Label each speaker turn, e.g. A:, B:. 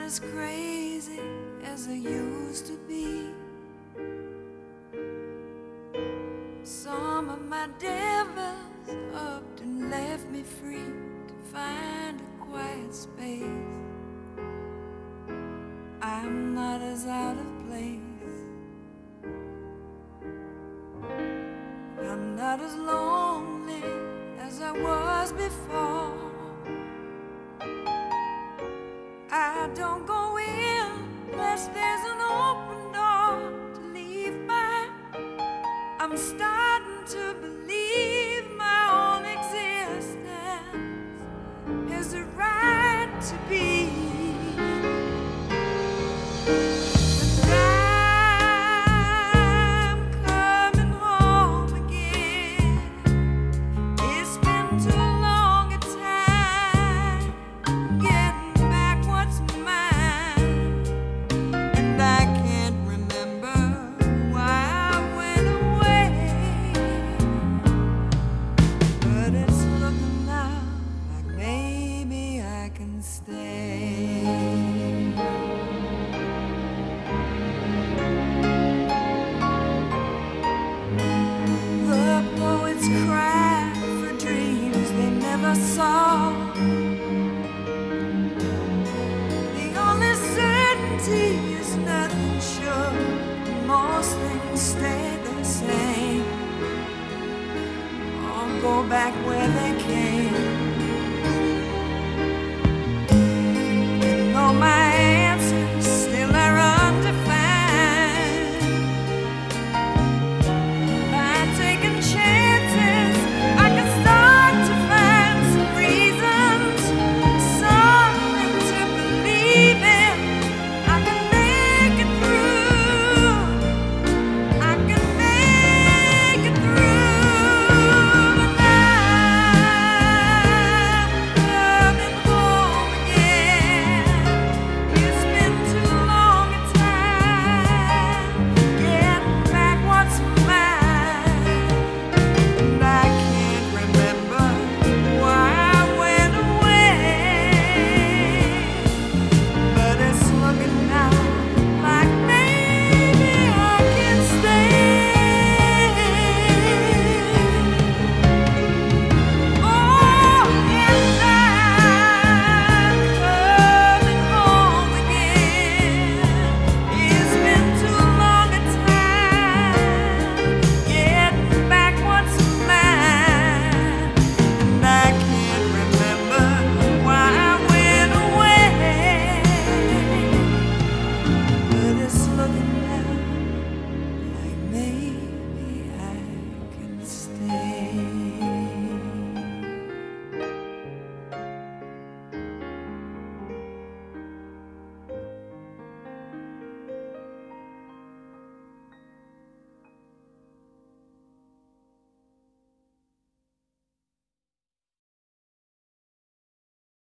A: as crazy as I used to be. Some of my devils upped and left me free to find a quiet space. I'm not as out of place. I'm not as lonely as I was before. I don't go in unless there's an open door to leave by. I'm starting to believe my own existence has a right to be. Is nothing sure. Most things stay the same. I'll go back where